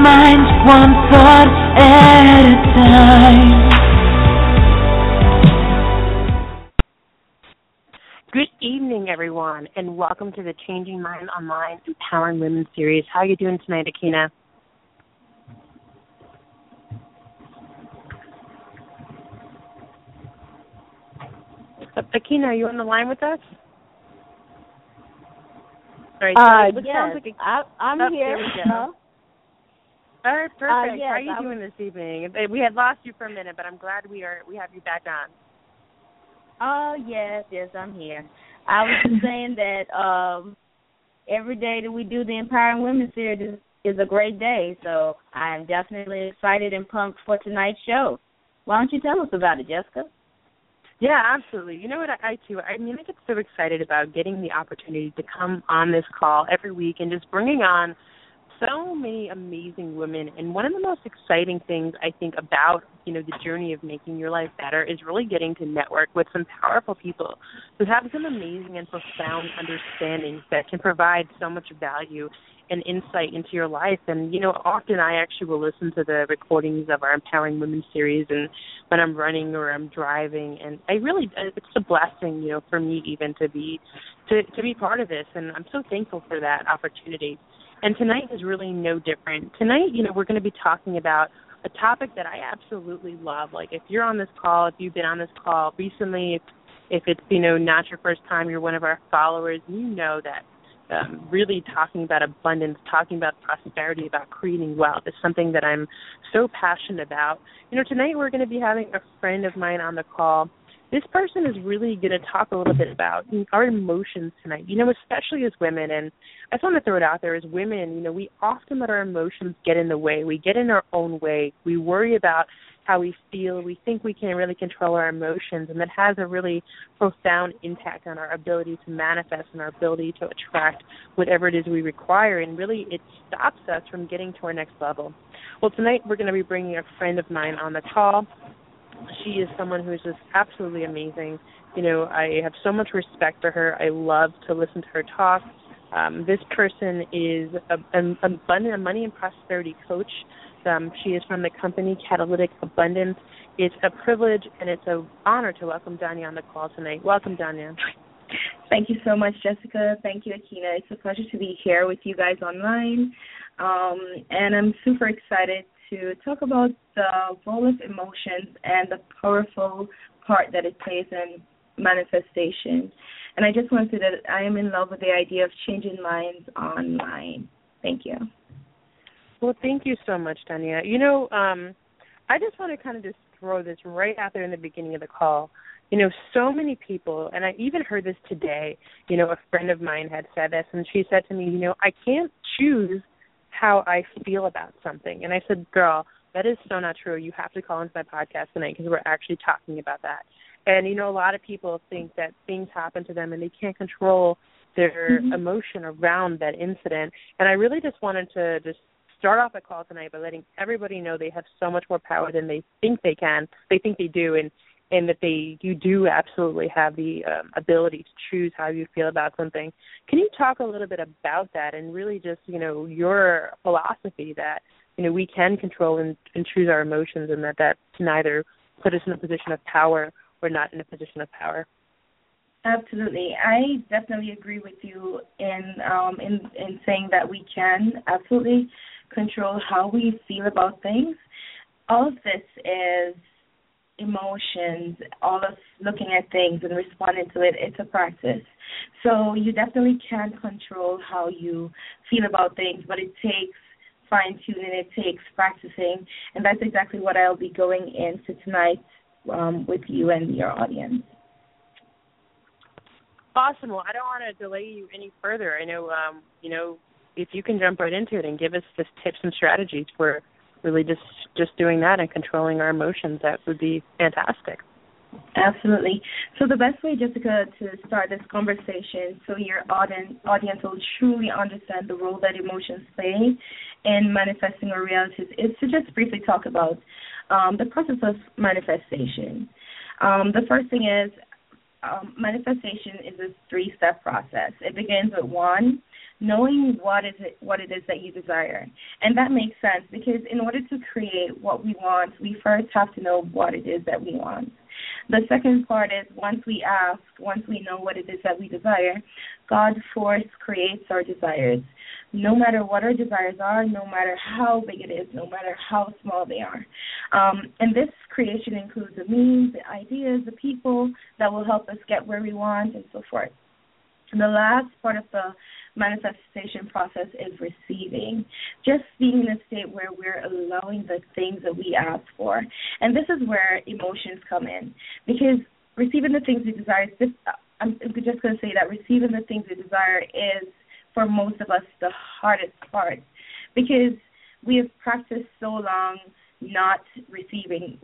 minds one thought at a time. Good evening, everyone, and welcome to the Changing Minds Online Empowering Women series. How are you doing tonight, Akina? Akina, are you on the line with us? All right, so yes, I'm here. There we go. All right, perfect. Yes, How are you doing this evening? We had lost you for a minute, but I'm glad we have you back on. Yes, I'm here. I was just saying that every day that we do the Empowering Women series is a great day, so I'm definitely excited and pumped for tonight's show. Why don't you tell us about it, Jessica? Yeah, absolutely. You know what, I get so excited about getting the opportunity to come on this call every week and just bringing on so many amazing women. And one of the most exciting things I think about, the journey of making your life better is really getting to network with some powerful people who have some amazing and profound understandings that can provide so much value and insight into your life. And, often I actually will listen to the recordings of our Empowering Women series and when I'm running or I'm driving. And it's a blessing, for me even to be part of this. And I'm so thankful for that opportunity. And tonight is really no different. Tonight, we're going to be talking about a topic that I absolutely love. Like if you're on this call, if you've been on this call recently, if it's, not your first time, you're one of our followers, you know that really talking about abundance, talking about prosperity, about creating wealth is something that I'm so passionate about. Tonight we're going to be having a friend of mine on the call. This person is really going to talk a little bit about our emotions tonight, especially as women. And I just want to throw it out there, as women, we often let our emotions get in the way. We get in our own way. We worry about how we feel. We think we can't really control our emotions, and that has a really profound impact on our ability to manifest and our ability to attract whatever it is we require, and really it stops us from getting to our next level. Well, tonight we're going to be bringing a friend of mine on the call. She is someone who is just absolutely amazing. I have so much respect for her. I love to listen to her talk. This person is a money and prosperity coach. She is from the company Catalytic Abundance. It's a privilege and it's an honor to welcome Danya on the call tonight. Welcome, Danya. Thank you so much, Jessica. Thank you, Akina. It's a pleasure to be here with you guys online. And I'm super excited to talk about the role of emotions and the powerful part that it plays in manifestation. And I just want to say that I am in love with the idea of changing minds online. Thank you. Well, thank you so much, Danya. I just want to kind of just throw this right out there in the beginning of the call. So many people, and I even heard this today, a friend of mine had said this, and she said to me, I can't choose how I feel about something. And I said, girl, that is so not true. You have to call into my podcast tonight because we're actually talking about that. And, a lot of people think that things happen to them and they can't control their emotion around that incident. And I really just wanted to just start off the call tonight by letting everybody know they have so much more power than they think they can. They think they do, and that you do absolutely have the ability to choose how you feel about something. Can you talk a little bit about that and really just, your philosophy that, we can control and choose our emotions, and that can either put us in a position of power or not in a position of power? Absolutely. I definitely agree with you in saying that we can absolutely control how we feel about things. All of this is emotions, all of looking at things and responding to it. It's a practice. So you definitely can control how you feel about things, but it takes fine-tuning, it takes practicing, and that's exactly what I'll be going into tonight with you and your audience. Awesome. Well, I don't want to delay you any further. I know, if you can jump right into it and give us just tips and strategies for really just doing that and controlling our emotions, that would be fantastic. Absolutely. So the best way, Jessica, to start this conversation so your audience will truly understand the role that emotions play in manifesting our realities is to just briefly talk about the process of manifestation. The first thing is manifestation is a 3-step process. It begins with 1, knowing what it is that you desire. And that makes sense because in order to create what we want, we first have to know what it is that we want. The second part is once we know what it is that we desire, God force creates our desires. No matter what our desires are, no matter how big it is, no matter how small they are. And this creation includes the means, the ideas, the people that will help us get where we want, and so forth. And the last part of the manifestation process is receiving, just being in a state where we're allowing the things that we ask for. And this is where emotions come in, because receiving the things we desire, I'm just going to say that receiving the things we desire is, for most of us, the hardest part, because we have practiced so long not receiving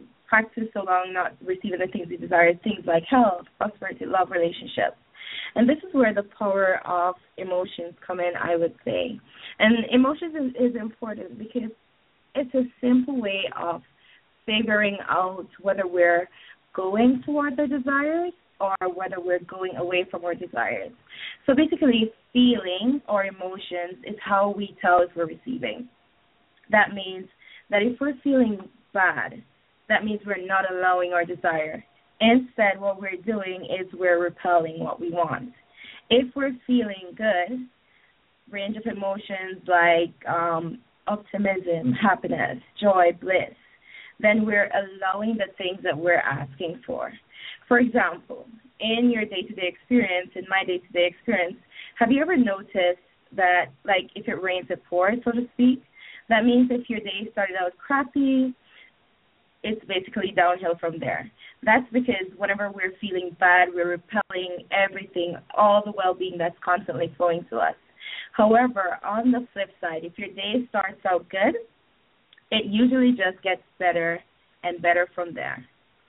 the things we desire, things like health, prosperity, love, relationships. And this is where the power of emotions come in, I would say. And emotions is important because it's a simple way of figuring out whether we're going toward the desires or whether we're going away from our desires. So basically, feeling or emotions is how we tell if we're receiving. That means that if we're feeling bad, that means we're not allowing our desire. Instead, what we're doing is we're repelling what we want. If we're feeling good, range of emotions like optimism, happiness, joy, bliss, then we're allowing the things that we're asking for. For example, in your day-to-day experience, in my day-to-day experience, have you ever noticed that, like, if it rains, it pours, so to speak? That means if your day started out crappy, it's basically downhill from there. That's because whenever we're feeling bad, we're repelling everything, all the well-being that's constantly flowing to us. However, on the flip side, if your day starts out good, it usually just gets better and better from there.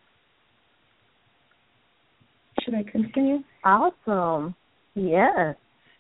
Should I continue? Awesome. Yes.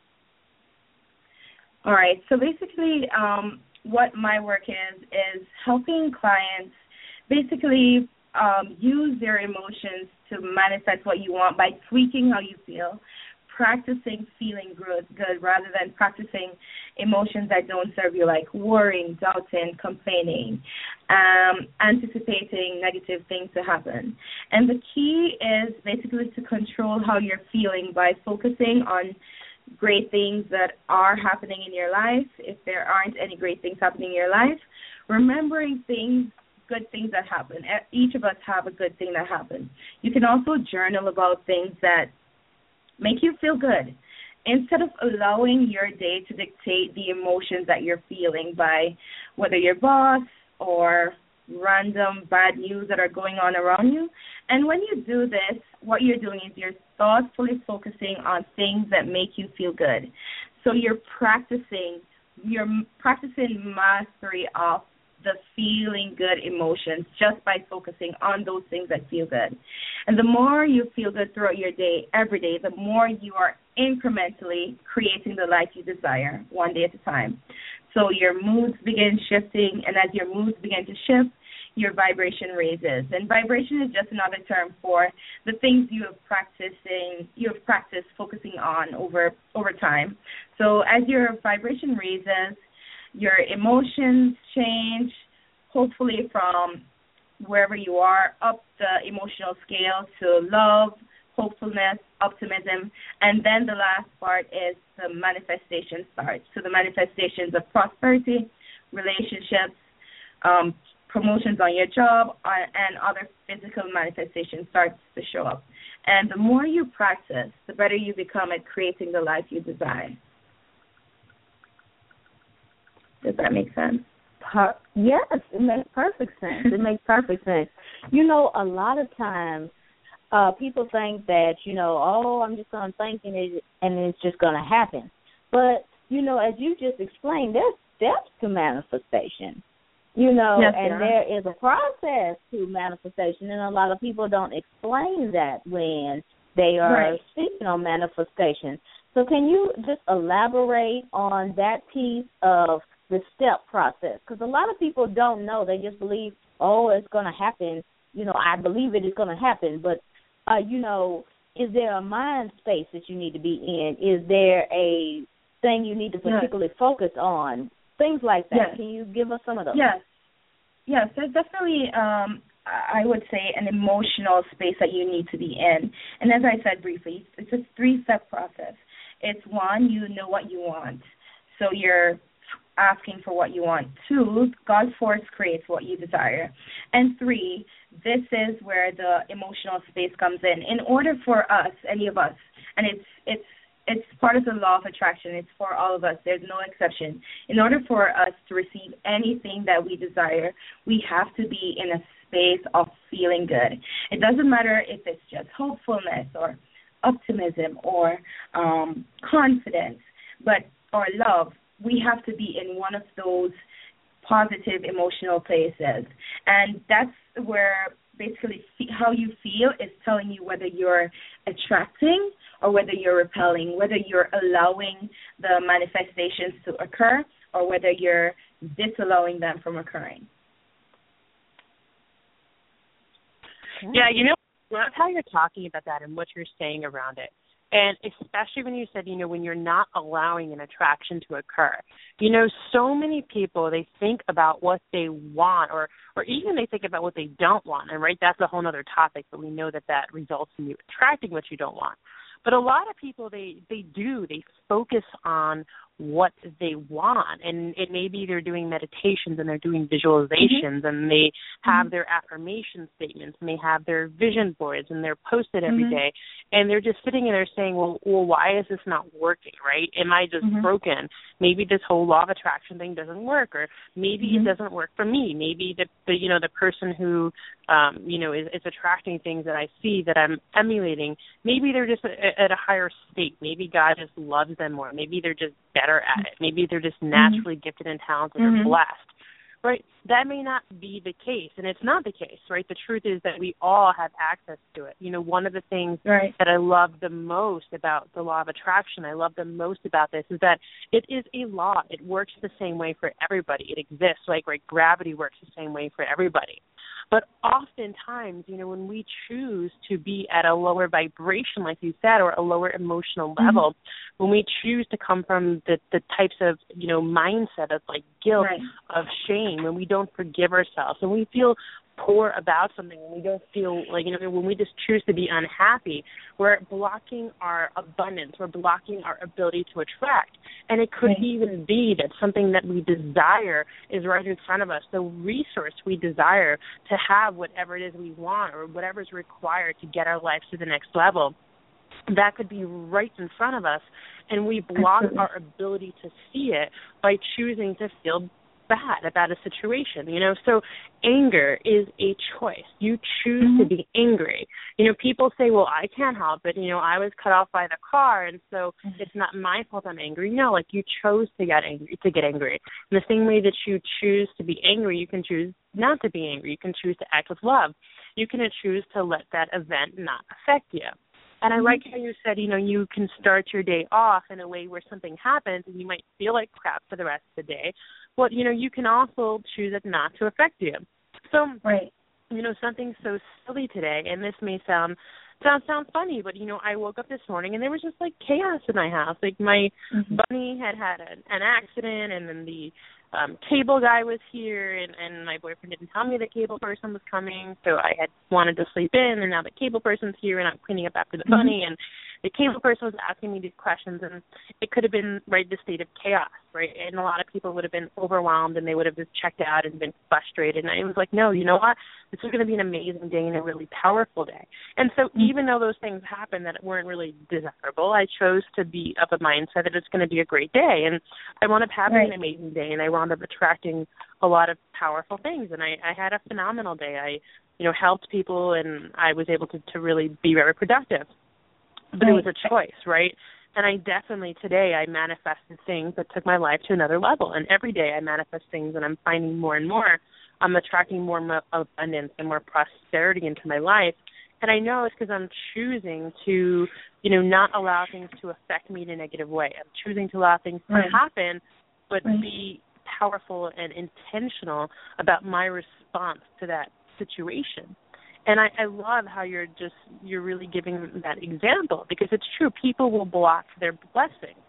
All right. So basically, what my work is helping clients basically use their emotions to manifest what you want by tweaking how you feel, practicing feeling good rather than practicing emotions that don't serve you, like worrying, doubting, complaining, anticipating negative things to happen. And the key is basically to control how you're feeling by focusing on great things that are happening in your life. If there aren't any great things happening in your life, remembering good things that happen. Each of us have a good thing that happened. You can also journal about things that make you feel good. Instead of allowing your day to dictate the emotions that you're feeling by whether your boss or random bad news that are going on around you. And when you do this, what you're doing is you're thoughtfully focusing on things that make you feel good. So you're practicing mastery of the feeling good emotions just by focusing on those things that feel good. And the more you feel good throughout your day, every day, the more you are incrementally creating the life you desire, one day at a time. So your moods begin shifting, and as your moods begin to shift, your vibration raises. And vibration is just another term for the things you have practiced focusing on over time. So as your vibration raises, your emotions change, hopefully from wherever you are up the emotional scale to love, hopefulness, optimism, and then the last part is the manifestation starts. So the manifestations of prosperity, relationships, promotions on your job, and other physical manifestations starts to show up. And the more you practice, the better you become at creating the life you desire. Does that make sense? Yes, it makes perfect sense. It makes perfect sense. You know, a lot of times people think that, I'm just going to think and it's just going to happen. But, as you just explained, there's steps to manifestation, yes, and there is a process to manifestation, and a lot of people don't explain that when they are speaking on manifestation. So can you just elaborate on that piece of the step process? Because a lot of people don't know. They just believe, it's going to happen. I believe it is going to happen. But, is there a mind space that you need to be in? Is there a saying you need to particularly focus on, things like that. Yes. Can you give us some of those? Yes, there's definitely, I would say, an emotional space that you need to be in. And as I said briefly, it's a 3-step process. It's 1, you know what you want. So you're asking for what you want. 2, God's force creates what you desire. And 3, this is where the emotional space comes in. In order for us, any of us, and it's part of the law of attraction. It's for all of us. There's no exception. In order for us to receive anything that we desire, we have to be in a space of feeling good. It doesn't matter if it's just hopefulness or optimism or confidence, or love. We have to be in one of those positive emotional places. And that's where basically how you feel is telling you whether you're attracting or whether you're repelling, whether you're allowing the manifestations to occur or whether you're disallowing them from occurring. Yeah, I love how you're talking about that and what you're saying around it. And especially when you said, when you're not allowing an attraction to occur. So many people, they think about what they want or even they think about what they don't want. And, right, that's a whole other topic, but we know that results in you attracting what you don't want. But a lot of people, they focus on what they want. And it maybe they're doing meditations and they're doing visualizations and they have their affirmation statements and they have their vision boards and they're posted every day. And they're just sitting there saying, well, why is this not working, right? Am I just broken? Maybe this whole law of attraction thing doesn't work, or maybe it doesn't work for me. Maybe the person who, is attracting things that I see that I'm emulating, maybe they're just at a higher state. Maybe God just loves them more. Maybe they're just better at it. Maybe they're just naturally gifted and talented or blessed, right? That may not be the case, and it's not the case, right? The truth is that we all have access to it. One of the things that I love the most about the law of attraction, I love the most about this, is that it is a law. It works the same way for everybody. It exists, right? Gravity works the same way for everybody. But oftentimes, when we choose to be at a lower vibration, like you said, or a lower emotional level, when we choose to come from the types of, mindset of guilt, of shame, when we don't forgive ourselves, when we feel poor about something, when we don't feel when we just choose to be unhappy, we're blocking our abundance, we're blocking our ability to attract. And it could even be that something that we desire is right in front of us, the resource we desire to have whatever it is we want or whatever is required to get our lives to the next level. That could be right in front of us, and we block our ability to see it by choosing to feel bad about a situation, So anger is a choice. You choose to be angry. People say, well, I can't help it. I was cut off by the car, and so it's not my fault I'm angry. No, you chose to get angry. In the same way that you choose to be angry, you can choose not to be angry. You can choose to act with love. You can choose to let that event not affect you. And I like how you said, you can start your day off in a way where something happens and you might feel like crap for the rest of the day. But, you can also choose it not to affect you. So, something so silly today, and this may sound funny, but, I woke up this morning and there was just, chaos in my house. My bunny had an accident, and then the cable guy was here, and my boyfriend didn't tell me the cable person was coming, so I had wanted to sleep in, and now the cable person's here, and I'm cleaning up after the bunny, and the cable person was asking me these questions, and it could have been the state of chaos, right? And a lot of people would have been overwhelmed, and they would have just checked out and been frustrated. And I was like, no, you know what? This is going to be an amazing day and a really powerful day. And so even though those things happened that weren't really desirable, I chose to be of a mindset that it's going to be a great day. And I wound up having an amazing day, and I wound up attracting a lot of powerful things. And I had a phenomenal day. I helped people, and I was able to really be very productive. But it was a choice, right? And I definitely, today, I manifested things that took my life to another level. And every day I manifest things, and I'm finding more and more. I'm attracting more abundance and more prosperity into my life. And I know it's because I'm choosing to, not allow things to affect me in a negative way. I'm choosing to allow things to happen, but be powerful and intentional about my response to that situation. And I love how you're really giving that example, because it's true. People will block their blessings.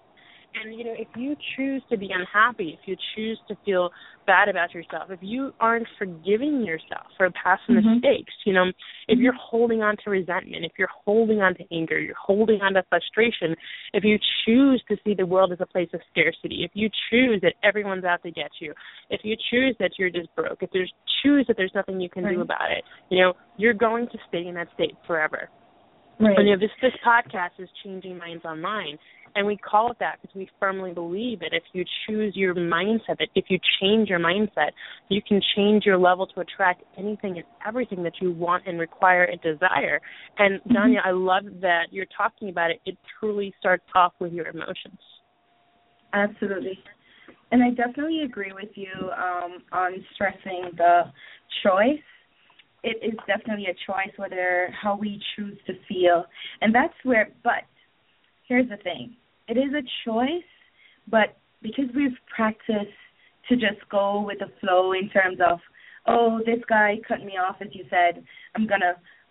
And, if you choose to be unhappy, if you choose to feel bad about yourself, if you aren't forgiving yourself for past mistakes, if you're holding on to resentment, if you're holding on to anger, you're holding on to frustration, if you choose to see the world as a place of scarcity, if you choose that everyone's out to get you, if you choose that you're just broke, if you choose that there's nothing you can do about it, you're going to stay in that state forever. Right. And this podcast is Changing Minds Online, and we call it that because we firmly believe that if you choose your mindset, that if you change your mindset, you can change your level to attract anything and everything that you want and require and desire. And, Danya, I love that you're talking about it. It truly starts off with your emotions. Absolutely. And I definitely agree with you on stressing the choice. It is definitely a choice how we choose to feel. And that's but here's the thing. It is a choice, but because we've practiced to just go with the flow in terms of, oh, this guy cut me off, as you said, I'm gonna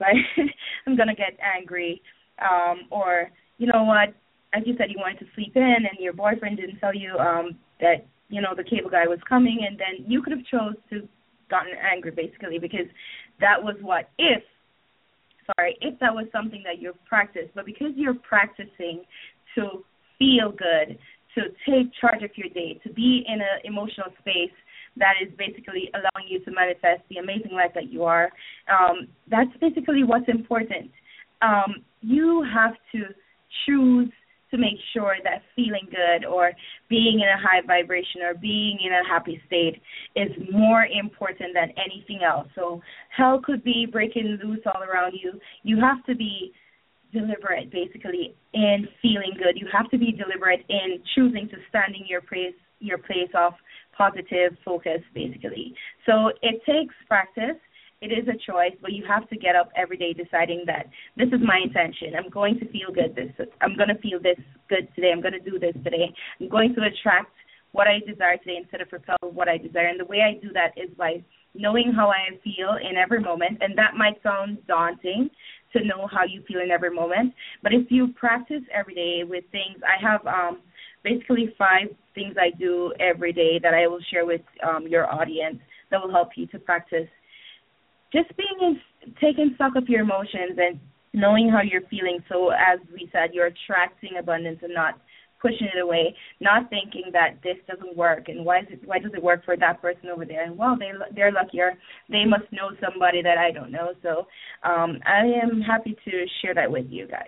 get angry, or you know what, as you said, you wanted to sleep in, and your boyfriend didn't tell you that the cable guy was coming, and then you could have chose to gotten angry basically because that was if that was something that you've practiced, but because you're practicing to feel good, to take charge of your day, to be in an emotional space that is basically allowing you to manifest the amazing life that you are, that's basically what's important. You have to choose to make sure that feeling good or being in a high vibration or being in a happy state is more important than anything else. So hell could be breaking loose all around you. You have to be deliberate, basically, in feeling good. You have to be deliberate in choosing to stand in your place of positive focus, basically. So it takes practice. It is a choice, but you have to get up every day deciding that this is my intention. I'm going to feel good. I'm going to feel this good today. I'm going to do this today. I'm going to attract what I desire today instead of repel what I desire. And the way I do that is by knowing how I feel in every moment. And that might sound daunting to know how you feel in every moment. But if you practice every day with things, I have basically 5 things I do every day that I will share with your audience that will help you to practice just taking stock of your emotions and knowing how you're feeling. So as we said, you're attracting abundance and not pushing it away, not thinking that this doesn't work and why does it work for that person over there? And well, they're luckier. They must know somebody that I don't know. So I am happy to share that with you guys.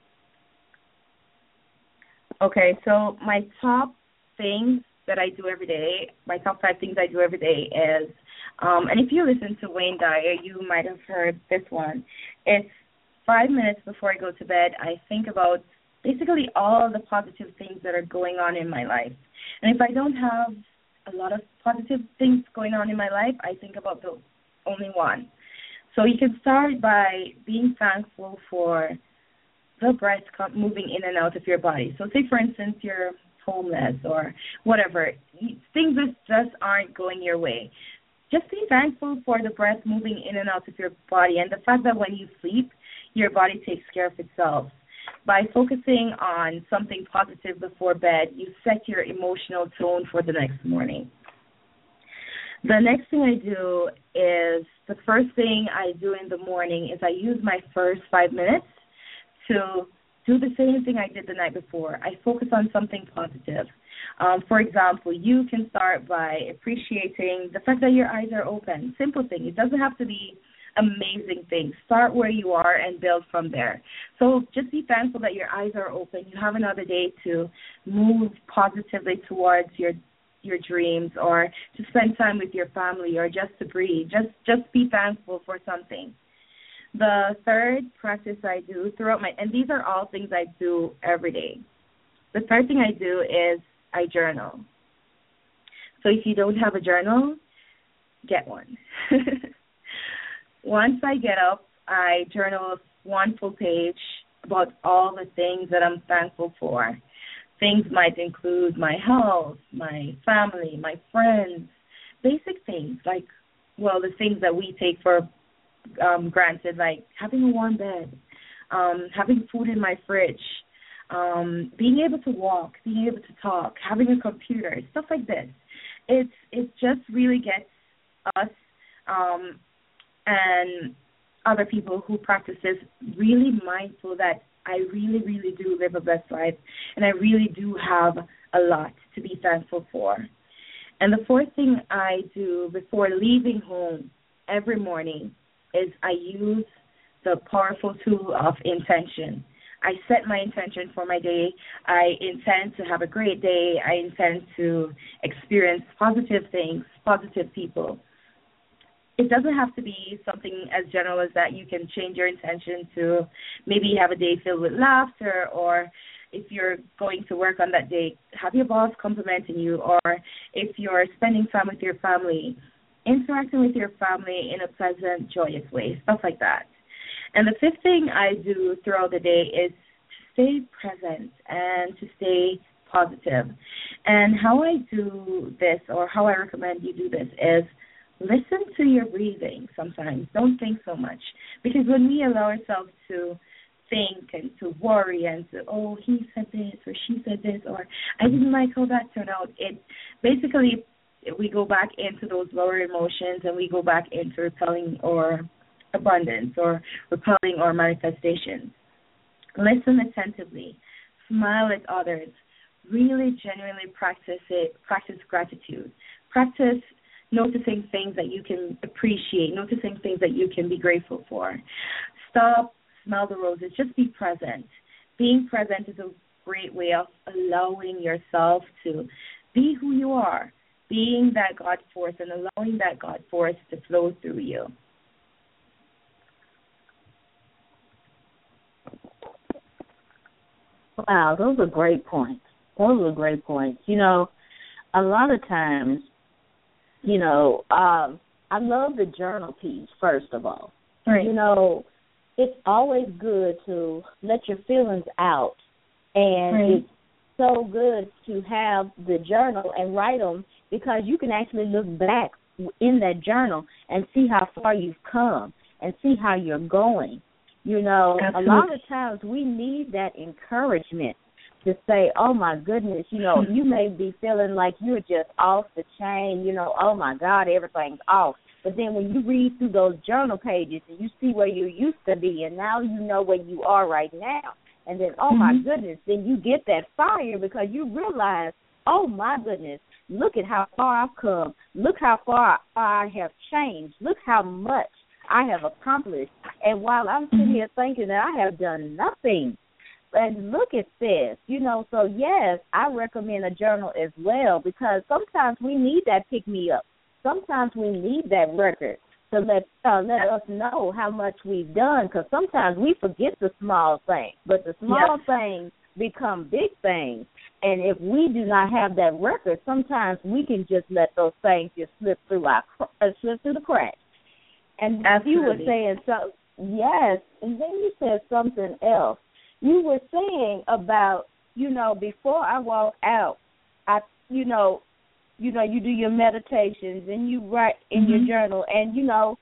Okay, so my top things that I do every day, my top 5 things I do every day is, and if you listen to Wayne Dyer, you might have heard this one. It's 5 minutes before I go to bed, I think about basically all the positive things that are going on in my life. And if I don't have a lot of positive things going on in my life, I think about the only one. So you can start by being thankful for the breath moving in and out of your body. So say, for instance, you're homeless or whatever, things that just aren't going your way. Just be thankful for the breath moving in and out of your body and the fact that when you sleep, your body takes care of itself. By focusing on something positive before bed, you set your emotional tone for the next morning. The next thing I do is, the first thing I do in the morning is I use my first 5 minutes to do the same thing I did the night before. I focus on something positive. For example, you can start by appreciating the fact that your eyes are open. Simple thing. It doesn't have to be amazing things. Start where you are and build from there. So just be thankful that your eyes are open. You have another day to move positively towards your dreams, or to spend time with your family, or just to breathe. Just be thankful for something. The third practice I do throughout and these are all things I do every day. The third thing I do is I journal. So if you don't have a journal, get one. Once I get up, I journal 1 full page about all the things that I'm thankful for. Things might include my health, my family, my friends, basic things like, well, the things that we take for granted, like having a warm bed, having food in my fridge, being able to walk, being able to talk, having a computer, stuff like this. It just really gets us and other people who practice this really mindful that I really, really do live a blessed life, and I really do have a lot to be thankful for. And the fourth thing I do before leaving home every morning is I use the powerful tool of intention. I set my intention for my day. I intend to have a great day. I intend to experience positive things, positive people. It doesn't have to be something as general as that. You can change your intention to maybe have a day filled with laughter, or if you're going to work on that day, have your boss complimenting you, or if you're spending time with your family, interacting with your family in a pleasant, joyous way, stuff like that. And the fifth thing I do throughout the day is to stay present and to stay positive. And how I do this, or how I recommend you do this, is listen to your breathing sometimes. Don't think so much. Because when we allow ourselves to think and to worry and to, oh, he said this or she said this, or I didn't like how that turned out, it basically, we go back into those lower emotions and we go back into repelling or abundance or repelling or manifestations. Listen attentively. Smile at others. Really genuinely practice it. Practice gratitude. Practice noticing things that you can appreciate, noticing things that you can be grateful for. Stop, smell the roses, just be present. Being present is a great way of allowing yourself to be who you are, being that God force and allowing that God force to flow through you. Wow, those are great points. Those are great points. You know, a lot of times, you know, I love the journal piece, first of all. Right. You know, it's always good to let your feelings out, and right. it's so good to have the journal and write them, because you can actually look back in that journal and see how far you've come and see how you're going. You know, Absolutely. A lot of times we need that encouragement to say, oh, my goodness, you know, you may be feeling like you're just off the chain, you know, oh, my God, everything's off. But then when you read through those journal pages and you see where you used to be and now you know where you are right now, and then, oh, my goodness, then you get that fire because you realize, oh, my goodness, look at how far I've come. Look how far I have changed. Look how much I have accomplished. And while I'm sitting here thinking that I have done nothing, and look at this, you know, so yes, I recommend a journal as well, because sometimes we need that pick-me-up. Sometimes we need that record to let us know how much we've done, because sometimes we forget the small things, but the small things become big things. And if we do not have that record, sometimes we can just let those things just slip through the cracks. And Absolutely. You were saying so, yes, and then you said something else. You were saying about, you know, before I walk out, you do your meditations and you write in your journal. And, you know,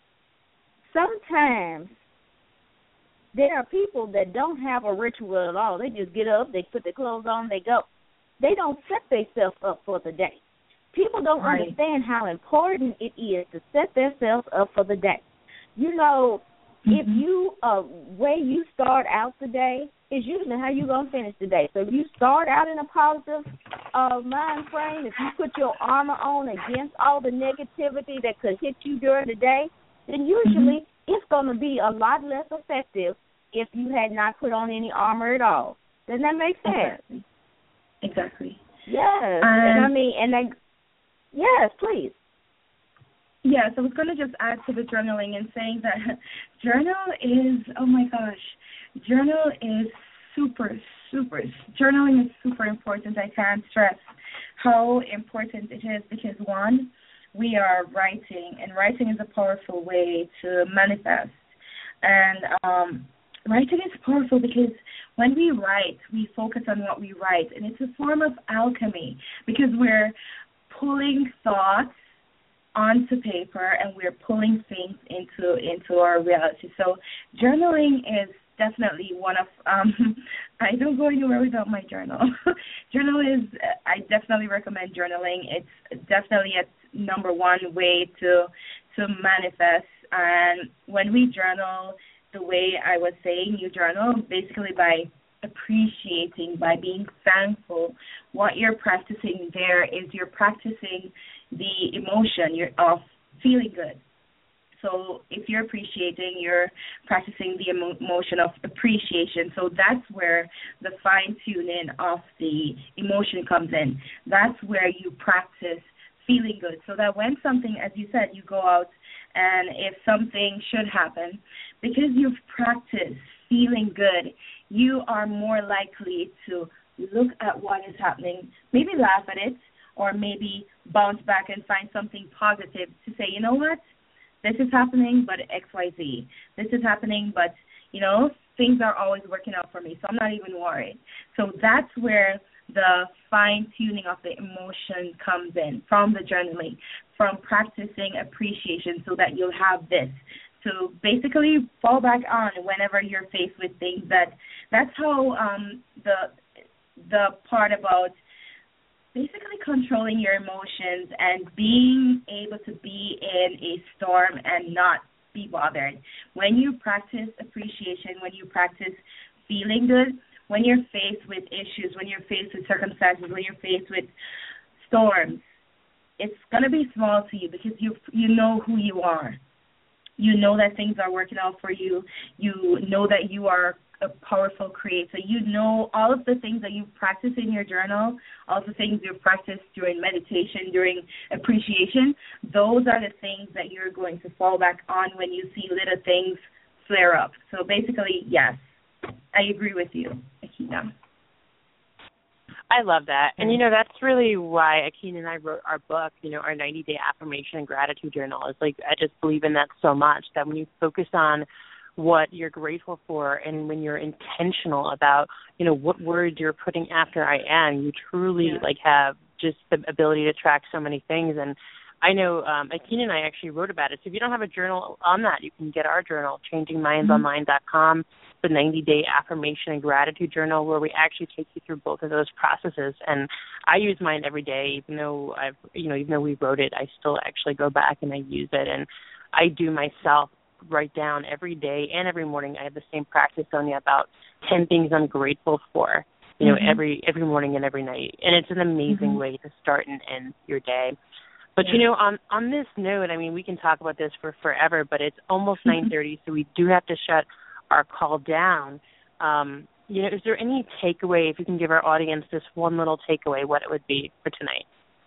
sometimes there are people that don't have a ritual at all. They just get up, they put their clothes on, they go. They don't set themselves up for the day. People don't understand how important it is to set themselves up for the day. You know, if you, way you start out the day is usually how you're going to finish the day. So if you start out in a positive mind frame, if you put your armor on against all the negativity that could hit you during the day, then usually it's going to be a lot less effective if you had not put on any armor at all. Doesn't that make sense? Exactly. Yes. Yes, please. Yes, I was going to just add to the journaling and saying that journal is, oh my gosh, journaling is super important. I can't stress how important it is because, one, we are writing, and writing is a powerful way to manifest. And writing is powerful because when we write, we focus on what we write, and it's a form of alchemy because we're pulling thoughts onto paper and we're pulling things into our reality. So journaling is definitely one of I don't go anywhere without my journal. Journal is I definitely recommend journaling. It's definitely a number one way to manifest. And when we journal, the way I was saying, you journal basically by appreciating, by being thankful. What you're practicing there is you're practicing the emotion of feeling good. So if you're appreciating, you're practicing the emotion of appreciation. So that's where the fine-tuning of the emotion comes in. That's where you practice feeling good. So that when something, as you said, you go out and if something should happen, because you've practiced feeling good, you are more likely to look at what is happening, maybe laugh at it, or maybe bounce back and find something positive to say, you know what? This is happening, but XYZ. This is happening, but, things are always working out for me, so I'm not even worried. So that's where the fine-tuning of the emotion comes in, from the journaling, from practicing appreciation so that you'll have this. So basically fall back on whenever you're faced with things. That's how the part about basically controlling your emotions and being able to be in a storm and not be bothered. When you practice appreciation, when you practice feeling good, when you're faced with issues, when you're faced with circumstances, when you're faced with storms, it's going to be small to you because you know who you are. You know that things are working out for you. You know that you are a powerful creator. You know all of the things that you practice in your journal, all the things you practice during meditation, during appreciation, those are the things that you're going to fall back on when you see little things flare up. So basically, yes, I agree with you, Akina. I love that. And, that's really why Akina and I wrote our book, our 90-day affirmation and gratitude journal. It's like I just believe in that so much that when you focus on what you're grateful for and when you're intentional about, what words you're putting after I am, you truly, have just the ability to track so many things. And I know Akina and I actually wrote about it. So if you don't have a journal on that, you can get our journal, changingmindsonline.com, the 90-day affirmation and gratitude journal, where we actually take you through both of those processes. And I use mine every day, even though we wrote it, I still actually go back and I use it. And I do myself write down every day and every morning. I have the same practice, Sonia, about 10 things I'm grateful for, every morning and every night. And it's an amazing way to start and end your day. But, on this note, we can talk about this for forever, but it's almost 9:30, so we do have to shut our call down. Is there any takeaway, if you can give our audience this one little takeaway, what it would be for tonight?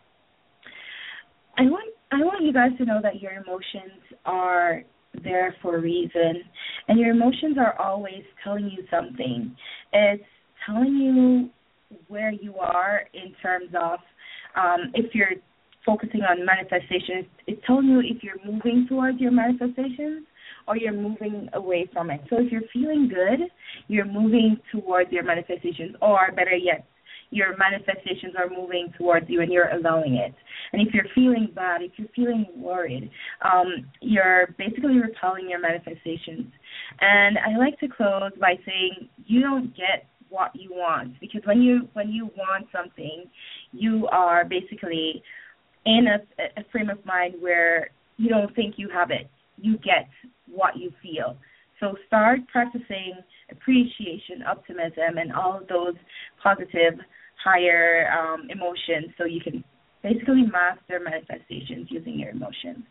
I want you guys to know that your emotions are there for a reason, and your emotions are always telling you something. It's telling you where you are in terms of if you're focusing on manifestations, it's telling you if you're moving towards your manifestations or you're moving away from it. So if you're feeling good, you're moving towards your manifestations, or better yet, your manifestations are moving towards you and you're allowing it. And if you're feeling bad, if you're feeling worried, you're basically repelling your manifestations. And I like to close by saying you don't get what you want, because when you want something, you are basically in a frame of mind where you don't think you have it. You get what you feel. So start practicing appreciation, optimism, and all of those positive, higher emotions so you can basically master manifestations using your emotions.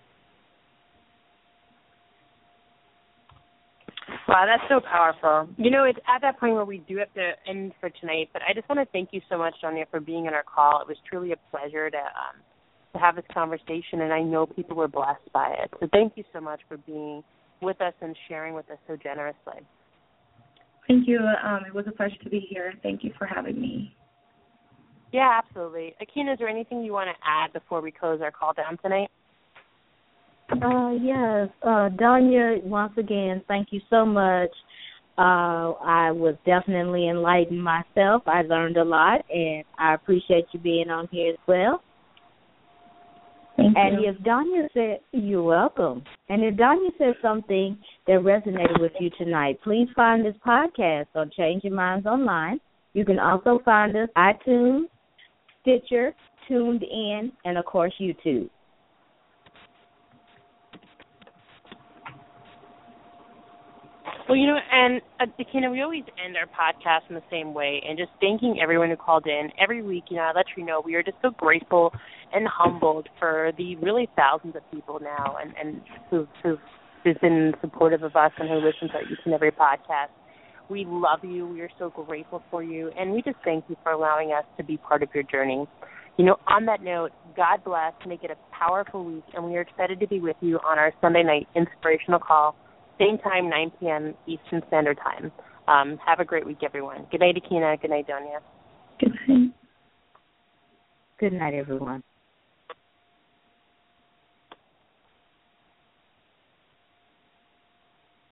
Wow, that's so powerful. It's at that point where we do have to end for tonight, but I just want to thank you so much, Sonia, for being on our call. It was truly a pleasure to have this conversation, and I know people were blessed by it. So thank you so much for being with us and sharing with us so generously. Thank you. It was a pleasure to be here. Thank you for having me. Yeah, absolutely. Akina, is there anything you want to add before we close our call down tonight? Yes. Danya, once again, thank you so much. I was definitely enlightened myself. I learned a lot, and I appreciate you being on here as well. Thank And you. if Danya said, you're welcome. And if Danya said something that resonated with you tonight, please find this podcast on Change Your Minds Online. You can also find us iTunes, Stitcher, Tuned In, and, of course, YouTube. Well, and we always end our podcast in the same way, and just thanking everyone who called in every week. I let you know we are just so grateful and humbled for the really thousands of people now, and who've been supportive of us and who listen to each and every podcast. We love you. We are so grateful for you, and we just thank you for allowing us to be part of your journey. On that note, God bless. Make it a powerful week, and we are excited to be with you on our Sunday night inspirational call. Same time, 9 p.m. Eastern Standard Time. Have a great week, everyone. Good night, Akina. Good night, Danya. Good night. Good night, everyone.